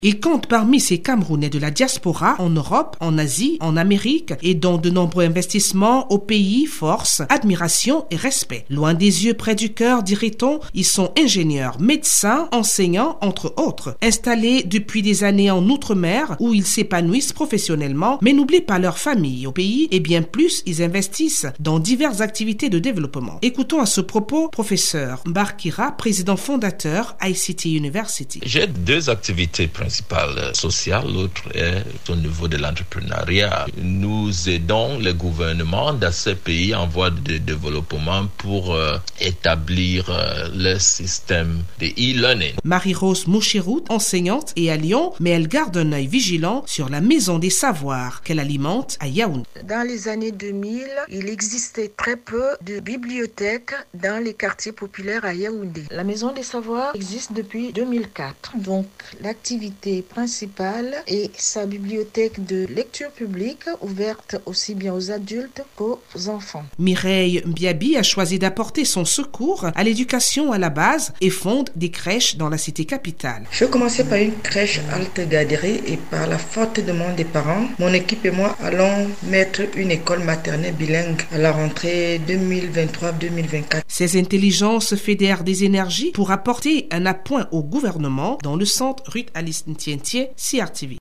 Il compte parmi ces Camerounais de la diaspora en Europe, en Asie, en Amérique et dont de nombreux investissements au pays force, admiration et respect. Loin des yeux, près du cœur, dirait-on, ils sont ingénieurs, médecins, enseignants, entre autres, installés depuis des années en Outre-mer où ils s'épanouissent professionnellement, mais n'oublient pas leur famille au pays et bien plus, ils investissent dans diverses activités de développement. Écoutons à ce propos professeur Mbarkira, président fondateur ICT University. J'ai deux activités principales sociales, l'autre est au niveau de l'entrepreneuriat. Nous aidons les gouvernements dans ces pays en voie de développement pour établir le système de e-learning. Marie-Rose Mouchirout, enseignante et à Lyon, mais elle garde un œil vigilant sur la maison des savoirs qu'elle alimente à Yaoundé. Dans les années 2000, il existait très peu de bibliothèques dans les quartiers populaires à Yaoundé. La maison des savoirs existe depuis 2004. Donc, l'activité principale est sa bibliothèque de lecture publique ouverte aussi bien aux adultes qu'aux enfants. Mireille Mbiabi a choisi d'apporter son secours à l'éducation à la base et fonde des crèches dans la cité capitale. Je commençais par une crèche Alte Gaderi et par la forte demande des parents, mon équipe et moi allons mettre une école maternelle bilingue à la rentrée 2023-2024. Ces intelligences fédèrent des énergies pour apporter un appoint au gouvernement dans le centre Ruth Alice Ntientie, CRTV.